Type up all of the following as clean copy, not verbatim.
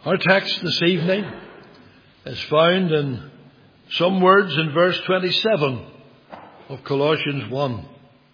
Our text this evening is found in some words in verse 27 of Colossians 1.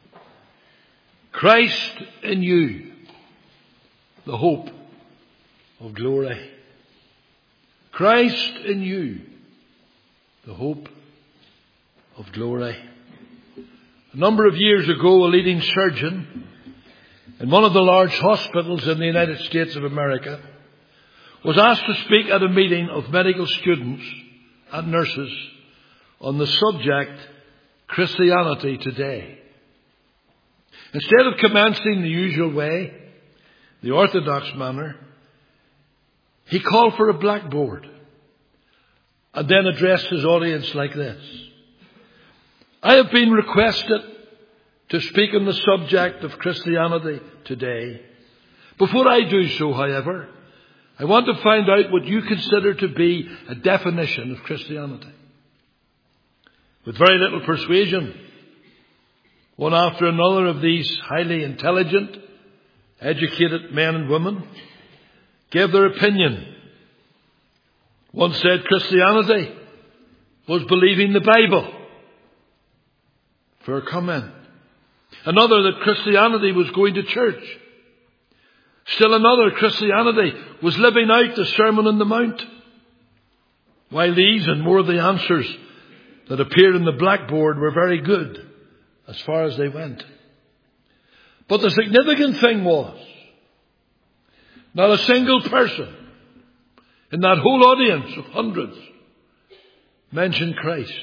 Christ in you, the hope of glory. Christ in you, the hope of glory. A number of years ago, a leading surgeon in one of the large hospitals in the United States of America was asked to speak at a meeting of medical students and nurses on the subject, Christianity Today. Instead of commencing the usual way, the orthodox manner, he called for a blackboard and then addressed his audience like this. I have been requested to speak on the subject of Christianity today. Before I do so, however, I want to find out what you consider to be a definition of Christianity. With very little persuasion, one after another of these highly intelligent, educated men and women gave their opinion. One said Christianity was believing the Bible. Fair comment. Another that Christianity was going to church. Still another, Christianity was living out the Sermon on the Mount. While these and more of the answers that appeared in the blackboard were very good as far as they went. But the significant thing was, not a single person in that whole audience of hundreds mentioned Christ.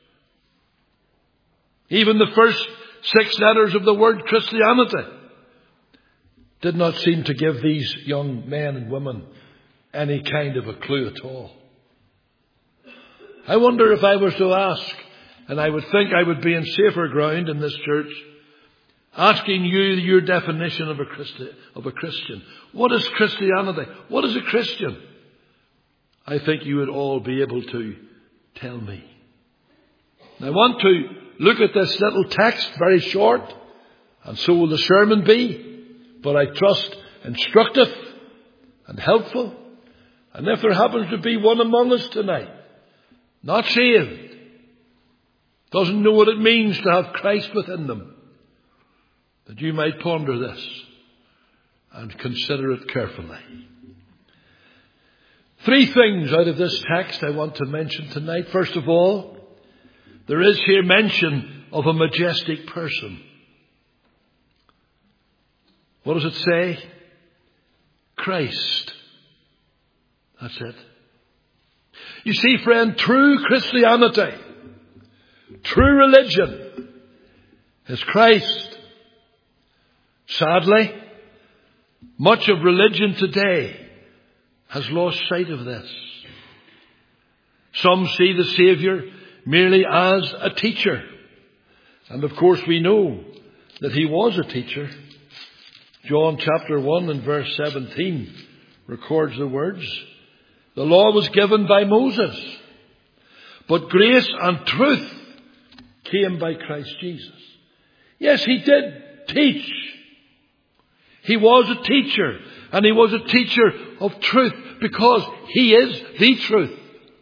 Even the first 6 letters of the word Christianity did not seem to give these young men and women any kind of a clue at all. I wonder if I was to ask, and I would think I would be in safer ground in this church, asking you your definition of a Christian. What is Christianity? What is a Christian? I think you would all be able to tell me. I want to look at this little text, very short, and so will the sermon be, but I trust instructive and helpful. And if there happens to be one among us tonight, not saved, doesn't know what it means to have Christ within them, that you might ponder this and consider it carefully. 3 things out of this text I want to mention tonight. First of all, there is here mention of a majestic person. What does it say? Christ. That's it. You see, friend, true Christianity, true religion is Christ. Sadly, much of religion today has lost sight of this. Some see the Saviour merely as a teacher. And of course we know that he was a teacher. John chapter 1 and verse 17 records the words, the law was given by Moses, but grace and truth came by Christ Jesus. Yes, he did teach. He was a teacher, and he was a teacher of truth because he is the truth.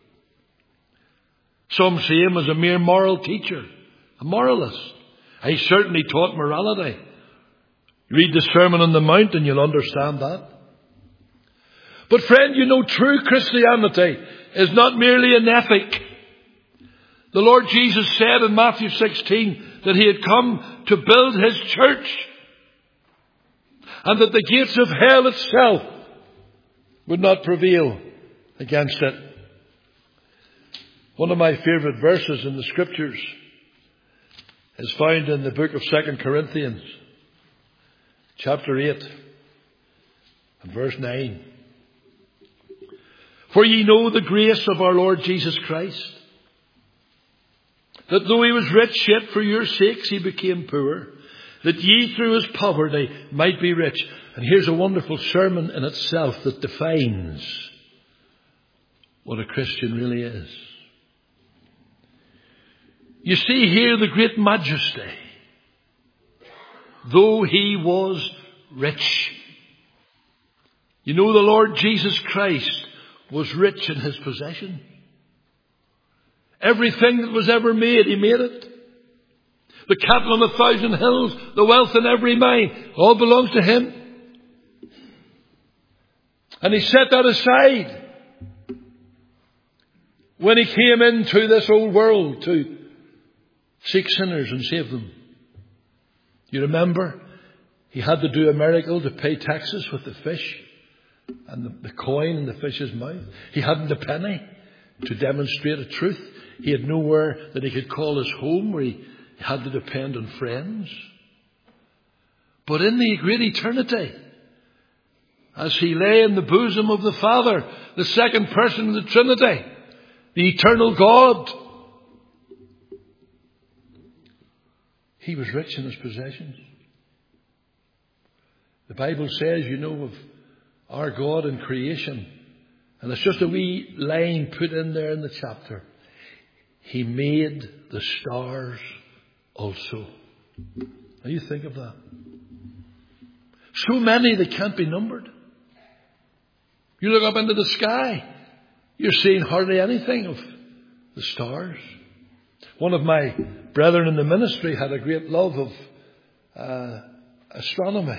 Some see him as a mere moral teacher, a moralist. He certainly taught morality. Read the Sermon on the Mount and you'll understand that. But friend, you know, true Christianity is not merely an ethic. The Lord Jesus said in Matthew 16 that he had come to build his church and that the gates of hell itself would not prevail against it. One of my favorite verses in the Scriptures is found in the book of 2 Corinthians, chapter 8 and verse 9. For ye know the grace of our Lord Jesus Christ, that though he was rich, yet for your sakes he became poor, that ye through his poverty might be rich. And here's a wonderful sermon in itself that defines what a Christian really is. You see here the great majesty. Though he was rich. You know, the Lord Jesus Christ was rich in his possession. Everything that was ever made, he made it. The cattle on 1,000 hills, the wealth in every mine, all belongs to him. And he set that aside when he came into this old world to seek sinners and save them. You remember, he had to do a miracle to pay taxes with the fish and the coin in the fish's mouth. He hadn't a penny to demonstrate a truth. He had nowhere that he could call his home, where he had to depend on friends. But in the great eternity, as he lay in the bosom of the Father, the second person of the Trinity, the eternal God, he was rich in his possessions. The Bible says, you know, of our God in creation, and it's just a wee line put in there in the chapter, he made the stars also. Now you think of that. So many that can't be numbered. You look up into the sky, you're seeing hardly anything of the stars. One of my brethren in the ministry had a great love of astronomy,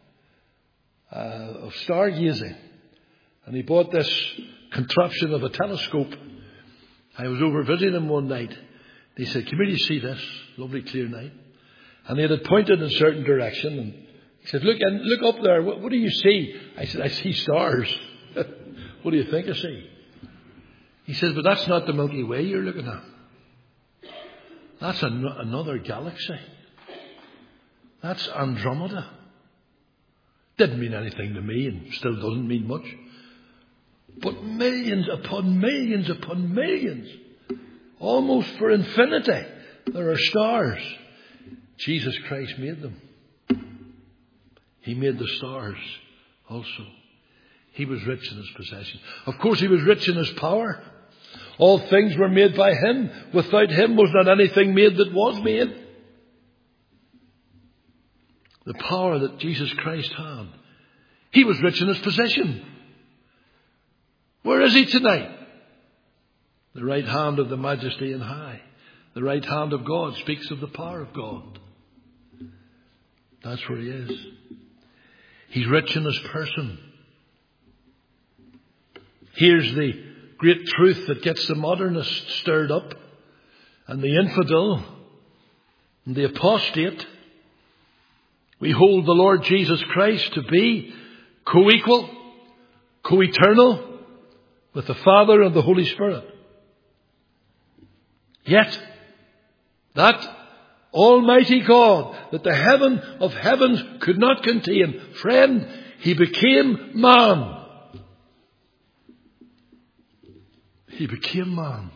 of stargazing. And he bought this contraption of a telescope. I was over visiting him one night. He said, "Come here, you see this? Lovely clear night." And he had it pointed in a certain direction. And he said, look up there. What do you see? I said, "I see stars." "What do you think I see?" He said, "But that's not the Milky Way you're looking at. That's another galaxy. That's Andromeda." Didn't mean anything to me, and still doesn't mean much. But millions upon millions upon millions, almost for infinity, there are stars. Jesus Christ made them. He made the stars also. He was rich in his possession. Of course, he was rich in his power. All things were made by him. Without him was not anything made that was made. The power that Jesus Christ had. He was rich in his possession. Where is he tonight? The right hand of the Majesty on high. The right hand of God speaks of the power of God. That's where he is. He's rich in his person. Here's the great truth that gets the modernist stirred up, and the infidel, and the apostate. We hold the Lord Jesus Christ to be co-equal, co-eternal with the Father and the Holy Spirit. Yet, that Almighty God that the heaven of heavens could not contain, friend, he became man. He became man.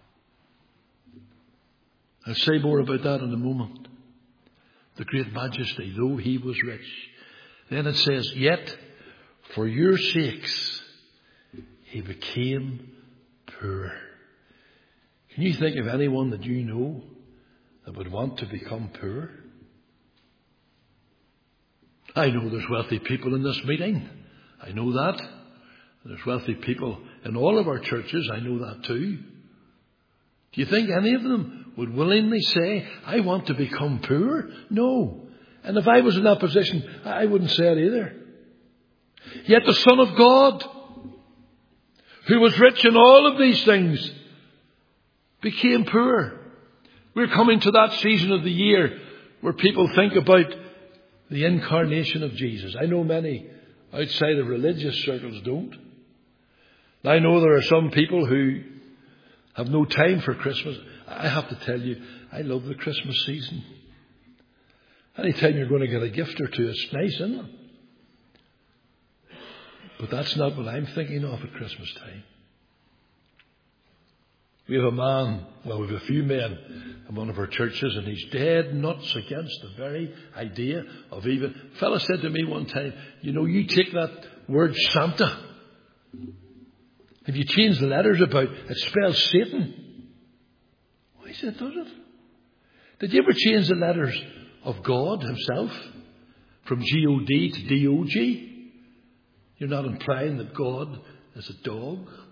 I'll say more about that in a moment. The great majesty, though he was rich. Then it says, yet for your sakes he became poor. Can you think of anyone that you know that would want to become poor? I know there's wealthy people in this meeting. I know that. There's wealthy people in all of our churches. I know that too. Do you think any of them would willingly say, I want to become poor? No. And if I was in that position, I wouldn't say it either. Yet the Son of God, who was rich in all of these things, became poor. We're coming to that season of the year where people think about the incarnation of Jesus. I know many outside of religious circles don't. I know there are some people who have no time for Christmas. I have to tell you, I love the Christmas season. Anytime you're going to get a gift or two, it's nice, isn't it? But that's not what I'm thinking of at Christmas time. We have a man, well, we have a few men in one of our churches, and he's dead nuts against the very idea of even... A fella said to me one time, you know, you take that word Santa, if you change the letters about, it spells Satan. I said, does it? Did you ever change the letters of God himself from G-O-D to D-O-G? You're not implying that God is a dog.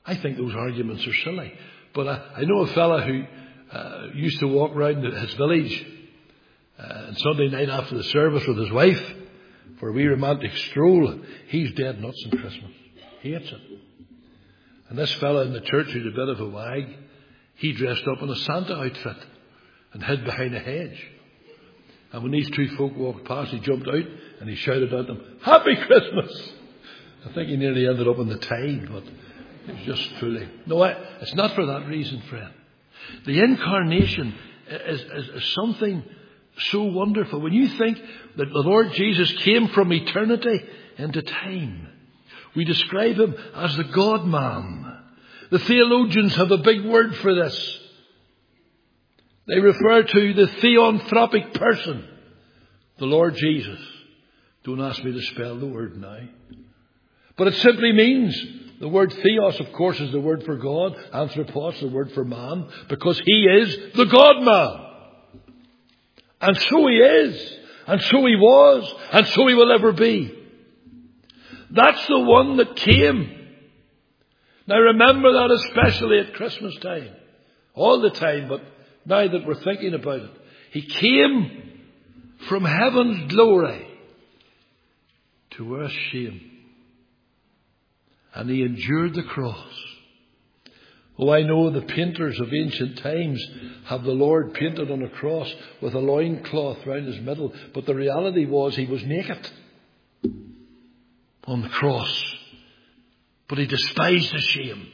I think those arguments are silly. But I know a fella who used to walk around his village on Sunday night after the service with his wife for a wee romantic stroll. He's dead nuts on Christmas. Hates it. And this fella in the church who's a bit of a wag, he dressed up in a Santa outfit and hid behind a hedge. And when these two folk walked past, he jumped out and he shouted at them, "Happy Christmas!" I think he nearly ended up in the tide, but it was just fooling. No, it's not for that reason, friend. The incarnation is something so wonderful. When you think that the Lord Jesus came from eternity into time, we describe him as the God-man. The theologians have a big word for this. They refer to the theanthropic person, the Lord Jesus. Don't ask me to spell the word now. But it simply means, the word theos, of course, is the word for God. Anthropos, the word for man, because he is the God-man. And so he is, and so he was, and so he will ever be. That's the one that came. Now remember that especially at Christmas time. All the time, but now that we're thinking about it. He came from heaven's glory to earth's shame. And he endured the cross. Oh, I know the painters of ancient times have the Lord painted on a cross with a loincloth round his middle. But the reality was he was naked on the cross. But he despised the shame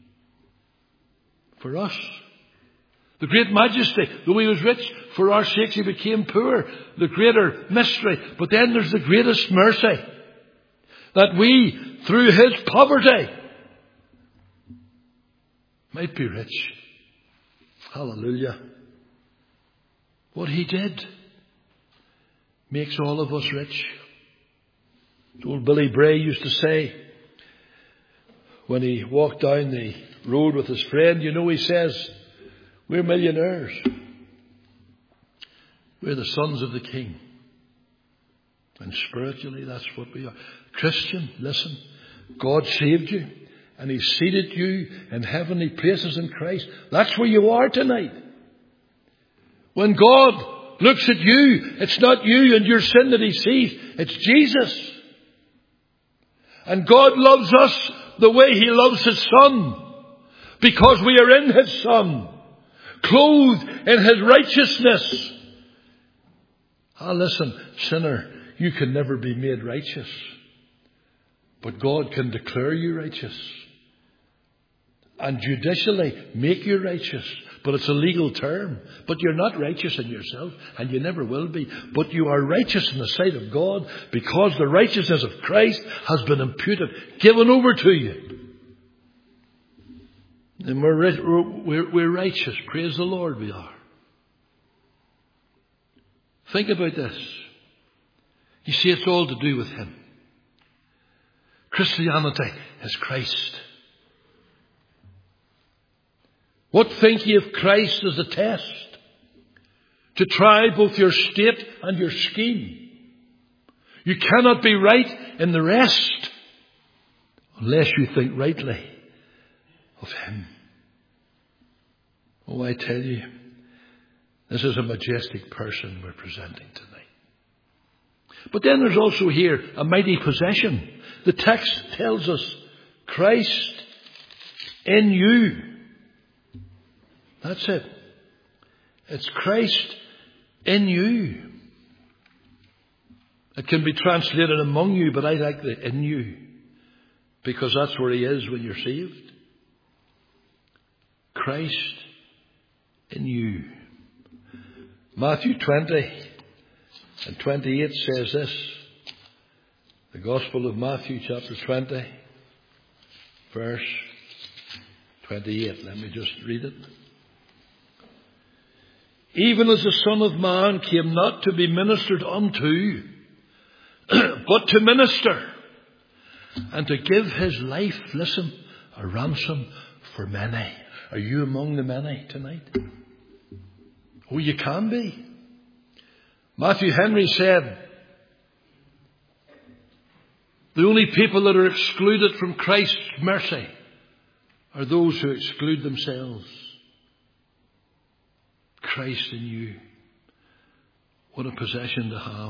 for us. The great majesty, though he was rich, for our sakes he became poor. The greater mystery. But then there's the greatest mercy. That we, through his poverty, might be rich. Hallelujah. What he did makes all of us rich. Old Billy Bray used to say, when he walked down the road with his friend, you know, he says, we're millionaires. We're the sons of the King. And spiritually, that's what we are. Christian, listen, God saved you and he seated you in heavenly places in Christ. That's where you are tonight. When God looks at you, it's not you and your sin that he sees. It's Jesus. And God loves us the way he loves his Son, because we are in his Son, clothed in his righteousness. Listen, sinner, you can never be made righteous. But God can declare you righteous. And judicially make you righteous. But it's a legal term. But you're not righteous in yourself. And you never will be. But you are righteous in the sight of God. Because the righteousness of Christ has been imputed. Given over to you. And we're righteous. Praise the Lord we are. Think about this. You see, it's all to do with him. Christianity is Christ. What think ye of Christ as a test to try both your state and your scheme? You cannot be right in the rest unless you think rightly of him. Oh, I tell you, this is a majestic person we're presenting tonight. But then there's also here a mighty possession. The text tells us, Christ in you. That's it. It's Christ in you. It can be translated among you, but I like the in you, because that's where he is when you're saved. Christ in you. Matthew 20 and 28 says this. The Gospel of Matthew chapter 20, verse 28. Let me just read it. Even as the Son of Man came not to be ministered unto, but to minister, and to give his life, listen, a ransom for many. Are you among the many tonight? Oh, you can be. Matthew Henry said, the only people that are excluded from Christ's mercy are those who exclude themselves. Christ in you. What a possession to have.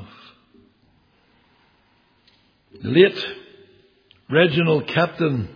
The late Reginald Captain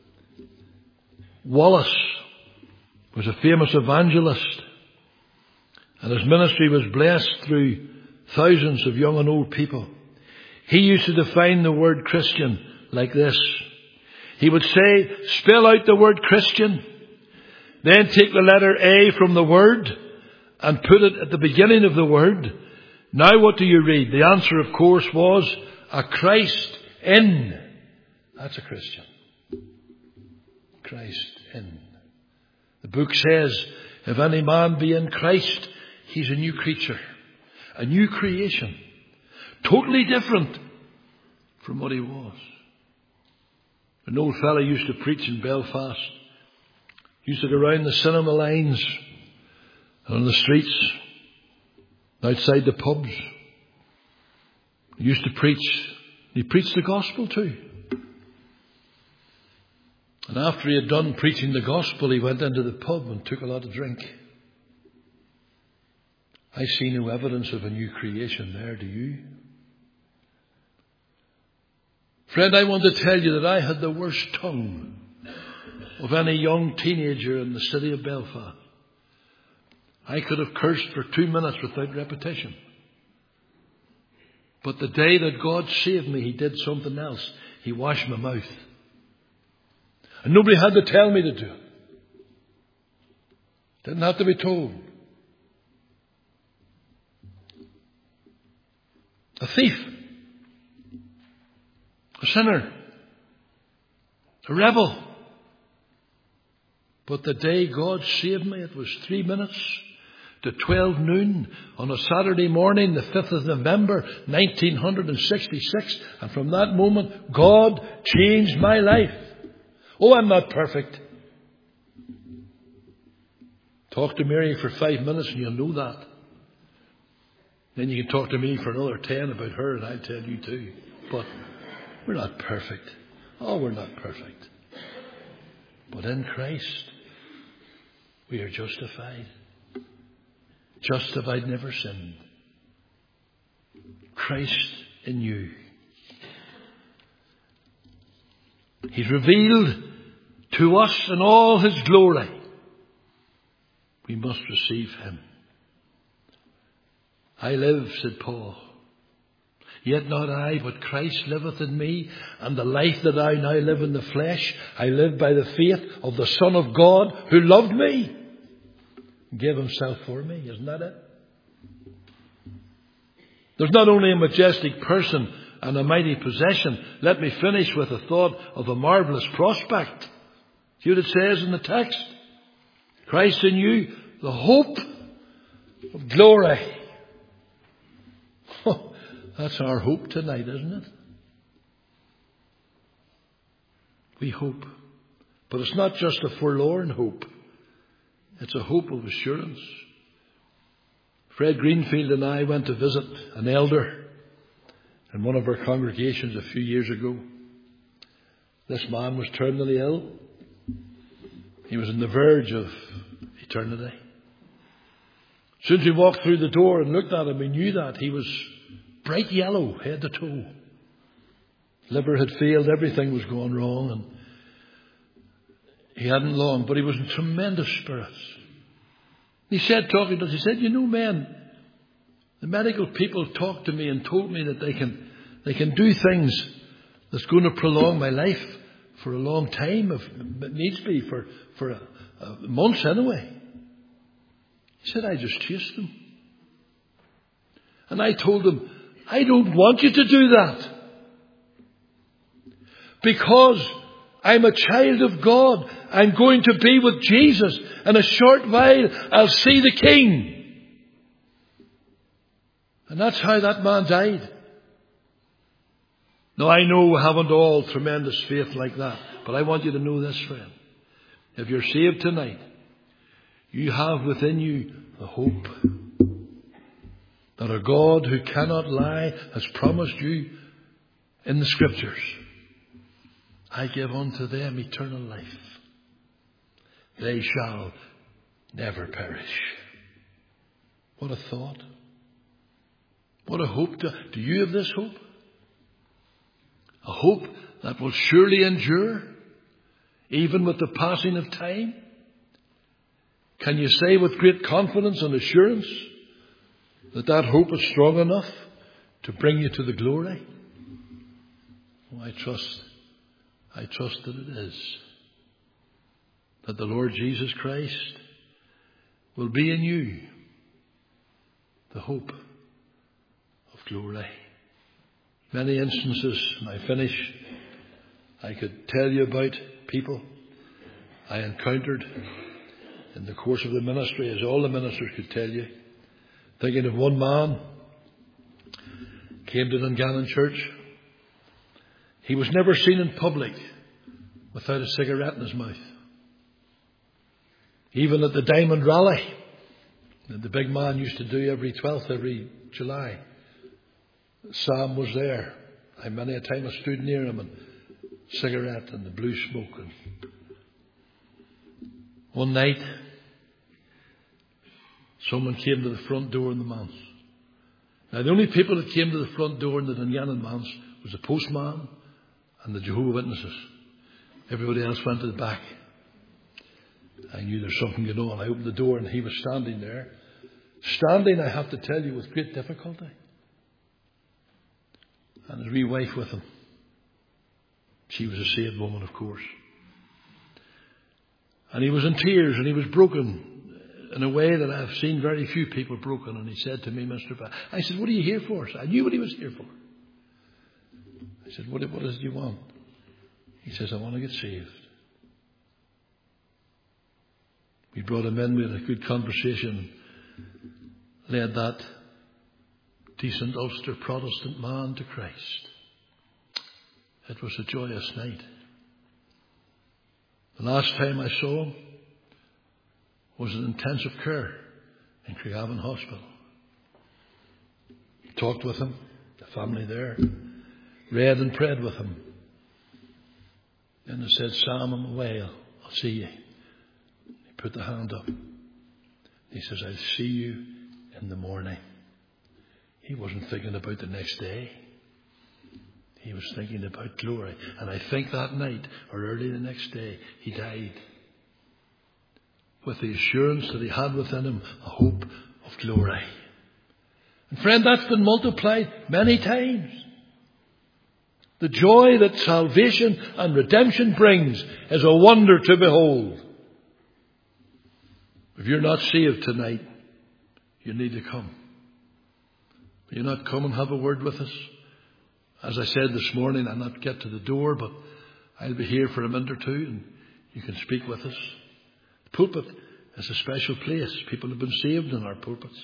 Wallace was a famous evangelist, and his ministry was blessed through thousands of young and old people. He used to define the word Christian like this. He would say, spell out the word Christian, then take the letter A from the word and put it at the beginning of the word. Now what do you read? The answer, of course, was a Christ in. That's a Christian. Christ in. The book says, if any man be in Christ, he's a new creature, a new creation, totally different from what he was. An old fellow used to preach in Belfast. He used to go around the cinema lines and on the streets, outside the pubs. He used to preach. He preached the gospel too. And after he had done preaching the gospel, he went into the pub and took a lot of drink. I see no evidence of a new creation there, do you? Friend, I want to tell you that I had the worst tongue of any young teenager in the city of Belfast. I could have cursed for 2 minutes without repetition. But the day that God saved me, He did something else. He washed my mouth. And nobody had to tell me to do it. Didn't have to be told. A thief. A sinner. A rebel. But the day God saved me, it was 3 minutes to 12 noon on a Saturday morning, the 5th of November, 1966. And from that moment, God changed my life. Oh, I'm not perfect. Talk to Mary for 5 minutes and you'll know that. Then you can talk to me for another 10 about her and I'll tell you too. But we're not perfect. Oh, we're not perfect. But in Christ, we are justified. Justified, never sinned. Christ in you. He's revealed to us in all His glory. We must receive Him. I live, said Paul. Yet not I, but Christ liveth in me, and the life that I now live in the flesh, I live by the faith of the Son of God who loved me and gave Himself for me. Isn't that it? There's not only a majestic person and a mighty possession. Let me finish with a thought of a marvelous prospect. See what it says in the text? Christ in you, the hope of glory. That's our hope tonight, isn't it? We hope. But it's not just a forlorn hope. It's a hope of assurance. Fred Greenfield and I went to visit an elder in one of our congregations a few years ago. This man was terminally ill. He was on the verge of eternity. As soon as we walked through the door and looked at him, we knew that he was bright yellow, head to toe. Liver had failed, everything was going wrong, and he hadn't long, but he was in tremendous spirits. He said, talking to us, he said, you know, man, the medical people talked to me and told me that they can do things that's going to prolong my life for a long time, if it needs be, for months anyway. He said, I just chased them. And I told him, I don't want you to do that. Because I'm a child of God. I'm going to be with Jesus. In a short while, I'll see the King. And that's how that man died. Now, I know we haven't all tremendous faith like that. But I want you to know this, friend. If you're saved tonight, you have within you the hope that our God who cannot lie has promised you in the Scriptures. I give unto them eternal life. They shall never perish. What a thought. What a hope. Do you have this hope? A hope that will surely endure, even with the passing of time? Can you say with great confidence and assurance that that hope is strong enough to bring you to the glory? Oh, I trust that it is. That the Lord Jesus Christ will be in you the hope of glory. Many instances, and I finish, I could tell you about people I encountered in the course of the ministry, as all the ministers could tell you. Thinking of one man, came to Dungannon Church. He was never seen in public without a cigarette in his mouth. Even at the Diamond Rally that the big man used to do every 12th, every July, Sam was there. Many a time I stood near him, and cigarette and the blue smoke. And one night, someone came to the front door in the manse. Now, the only people that came to the front door in the Dungannon manse was the postman and the Jehovah's Witnesses. Everybody else went to the back. I knew there's something going on. I opened the door and he was standing there. Standing, I have to tell you, with great difficulty. And his wee wife with him. She was a saved woman, of course. And he was in tears and he was broken in a way that I've seen very few people broken. And he said to me, Mr. Pat, I said, what are you here for? I knew what he was here for. I said, what is it you want? He says, I want to get saved. We brought him in, we had a good conversation, led that decent Ulster Protestant man to Christ. It was a joyous night. The last time I saw him was in intensive care in Craigavon Hospital. Talked with him, the family there, read and prayed with him. And I said, Sam, I'm away, I'll see you. He put the hand up. He says, I'll see you in the morning. He wasn't thinking about the next day. He was thinking about glory. And I think that night, or early the next day, he died. With the assurance that he had within him a hope of glory. And friend, that's been multiplied many times. The joy that salvation and redemption brings is a wonder to behold. If you're not saved tonight, you need to come. Will you not come and have a word with us? As I said this morning, I'll not get to the door, but I'll be here for a minute or two and you can speak with us. The pulpit is a special place. People have been saved in our pulpits.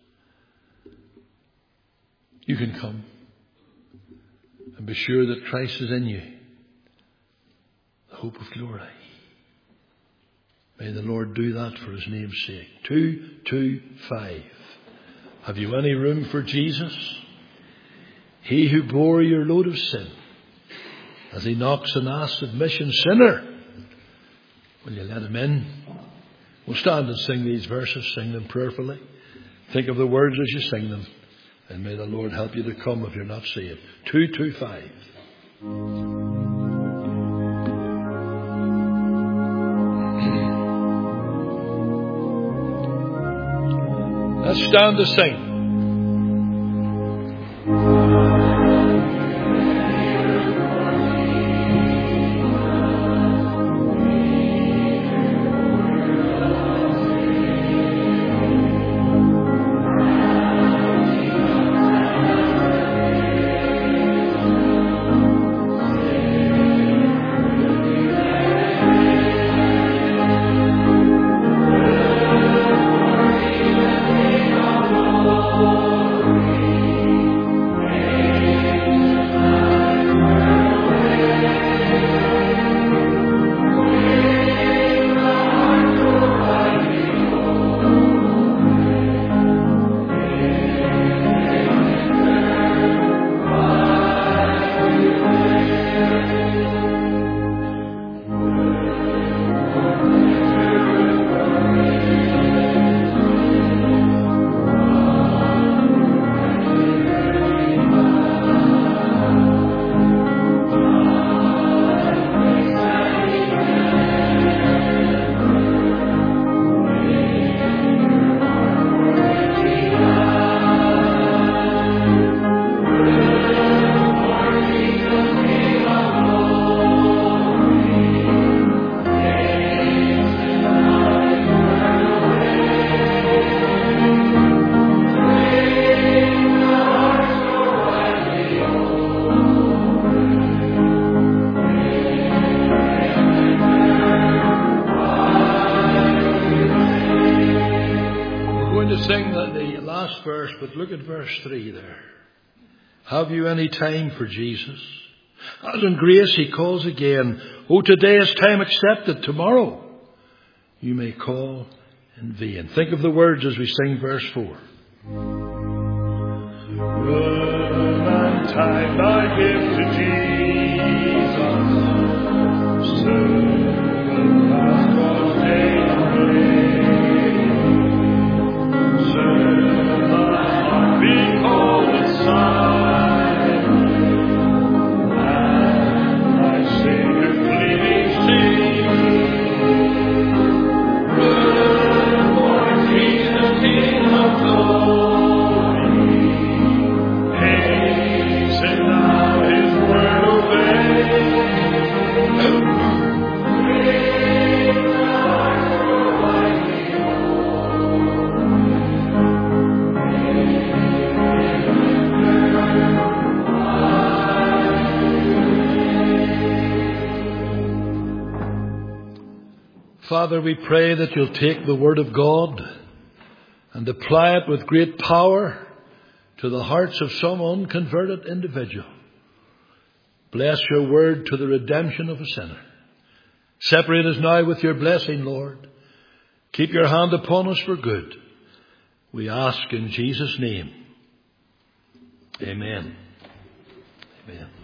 You can come and be sure that Christ is in you, the hope of glory. May the Lord do that for his name's sake. 225. Have you any room for Jesus? He who bore your load of sin, as he knocks and asks admission, sinner, will you let him in? We'll stand and sing these verses, sing them prayerfully. Think of the words as you sing them. And may the Lord help you to come if you're not saved. 225. Let's stand to sing. Oh last verse, but look at verse 3 there. Have you any time for Jesus? As in grace he calls again. Oh, today is time accepted. Tomorrow you may call in vain. Think of the words as we sing verse 4. Room and time I give to Jesus. Soon past God's day and day. Soon my heart be called aside. Father, we pray that you'll take the Word of God and apply it with great power to the hearts of some unconverted individual. Bless your Word to the redemption of a sinner. Separate us now with your blessing, Lord. Keep your hand upon us for good. We ask in Jesus' name. Amen. Amen.